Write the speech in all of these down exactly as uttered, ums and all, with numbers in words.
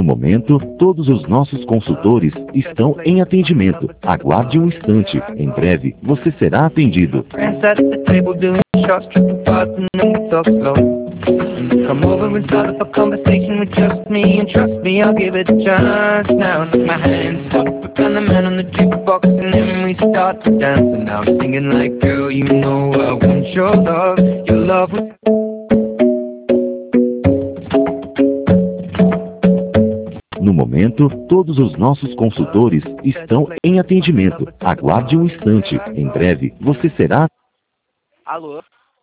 momento, todos os nossos consultores estão em atendimento. Aguarde um instante. Em breve, você será atendido. Come over and start up a conversation with just me, and trust me, I'll give it a chance. Now take my hand, stop it on the man on the jukebox, and then we start to dance. And now I'm singing like, girl, you know I want your love, your love was... No momento, todos os nossos consultores estão em atendimento. Aguarde um instante. Em breve, você será... Alô?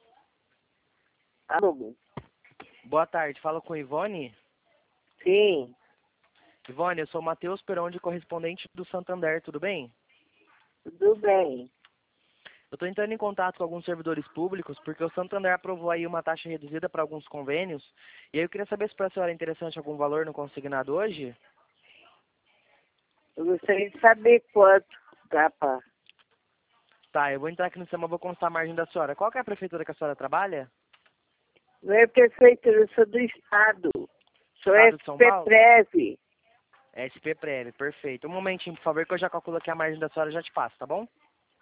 Alô? Boa tarde, fala com Ivone? Sim. Ivone, eu sou o Matheus Peronde, correspondente do Santander, tudo bem? Tudo bem. Eu estou entrando em contato com alguns servidores públicos, porque o Santander aprovou aí uma taxa reduzida para alguns convênios, e aí eu queria saber se para a senhora é interessante algum valor no consignado hoje? Eu gostaria de saber quanto dá pra... Tá, eu vou entrar aqui no sistema, vou constar a margem da senhora. Qual que é a prefeitura que a senhora trabalha? Não é prefeitura, eu sou do Estado. Sou Estado de São Paulo? S P-Prev. S P Prev, perfeito. Um momentinho, por favor, que eu já calculo aqui a margem da senhora e já te passo, tá bom?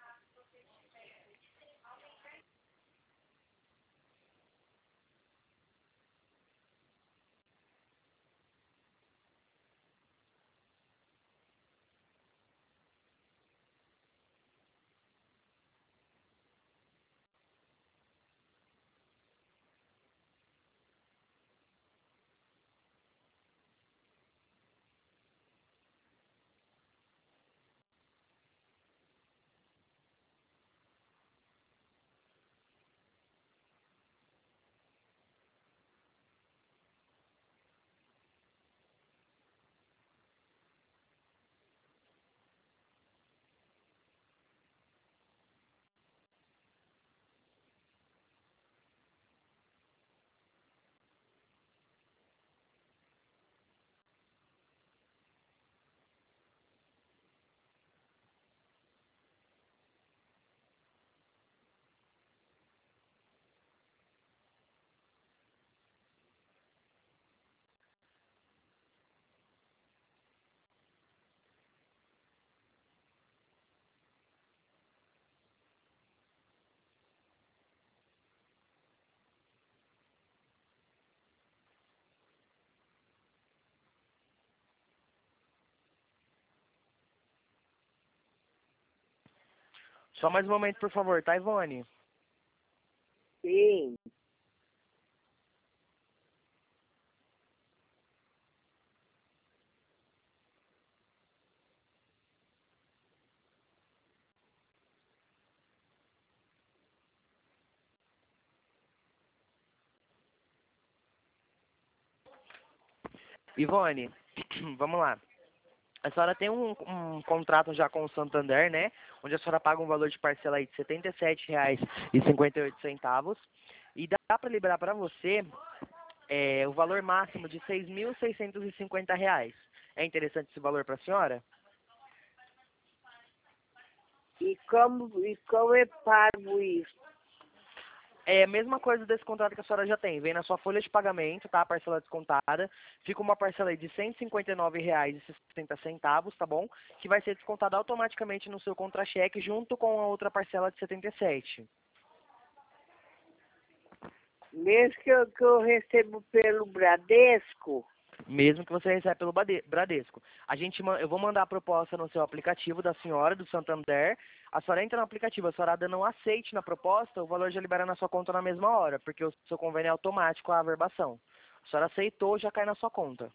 Só mais um momento, por favor, tá, Ivone? Sim. Ivone, vamos lá. A senhora tem um, um contrato já com o Santander, né? Onde a senhora paga um valor de parcela aí de setenta e sete reais e cinquenta e oito centavos. E dá para liberar para você é, o valor máximo de seis mil seiscentos e cinquenta reais. É interessante esse valor para a senhora? E como, e como é pago isso? É a mesma coisa desse contrato que a senhora já tem. Vem na sua folha de pagamento, tá? A parcela descontada. Fica uma parcela aí de cento e cinquenta e nove reais e sessenta centavos, tá bom? Que vai ser descontada automaticamente no seu contra-cheque junto com a outra parcela de setenta e sete. Mesmo que eu, que eu recebo pelo Bradesco? Mesmo que você receba pelo Bade- Bradesco. A gente, ma- eu vou mandar a proposta no seu aplicativo da senhora, do Santander. A senhora entra no aplicativo, a senhora dando um aceite na proposta, o valor já libera na sua conta na mesma hora, porque o seu convênio é automático a averbação. A senhora aceitou, já cai na sua conta.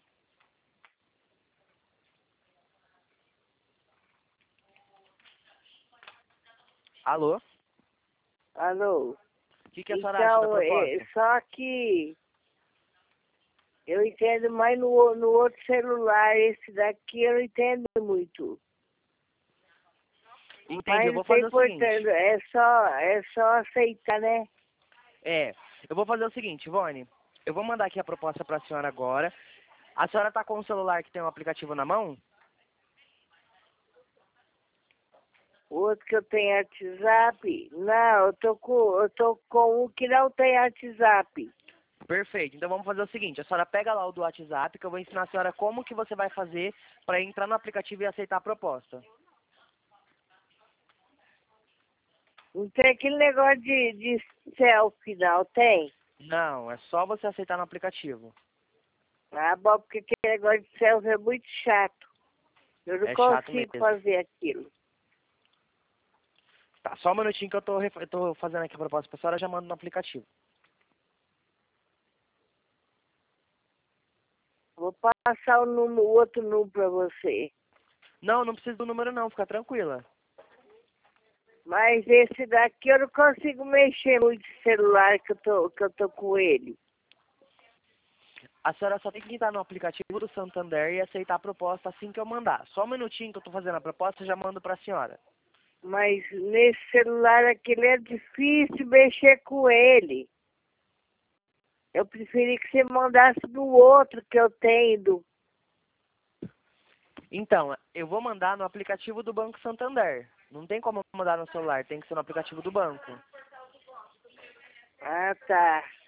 Alô? Alô? O que, que a senhora acha da Então, é, proposta? só que eu entendo mais no, no outro celular. Esse daqui eu não entendo muito. Entendi, Mas eu não vou tem fazer o seguinte. importância, é só, é só aceitar, né? É, eu vou fazer o seguinte, Ivone. Eu vou mandar aqui a proposta para a senhora agora. A senhora tá com o celular que tem um aplicativo na mão? O outro que eu tenho WhatsApp, não, eu tô com, eu tô com um que não tem WhatsApp. Perfeito. Então vamos fazer o seguinte, a senhora pega lá o do WhatsApp, que eu vou ensinar a senhora como que você vai fazer para entrar no aplicativo e aceitar a proposta. Não tem aquele negócio de, de selfie, não, tem? Não, é só você aceitar no aplicativo. Ah, bom, porque aquele negócio de selfie é muito chato. Eu não É chato consigo mesmo. fazer aquilo. Tá, só um minutinho que eu tô, ref- eu tô fazendo aqui a proposta pra senhora, já mando no aplicativo. Vou passar o, número, o outro número pra você. Não, não precisa do número não, fica tranquila. Mas esse daqui eu não consigo mexer muito no celular que eu tô, que eu tô com ele. A senhora só tem que entrar no aplicativo do Santander e aceitar a proposta assim que eu mandar. Só um minutinho que eu tô fazendo a proposta, eu já mando pra senhora. Mas nesse celular aquele é difícil mexer com ele. Eu preferi que você mandasse do outro que eu tenho. Do... Então, eu vou mandar no aplicativo do Banco Santander. Não tem como eu mandar no celular, tem que ser no aplicativo do banco. Ah, tá.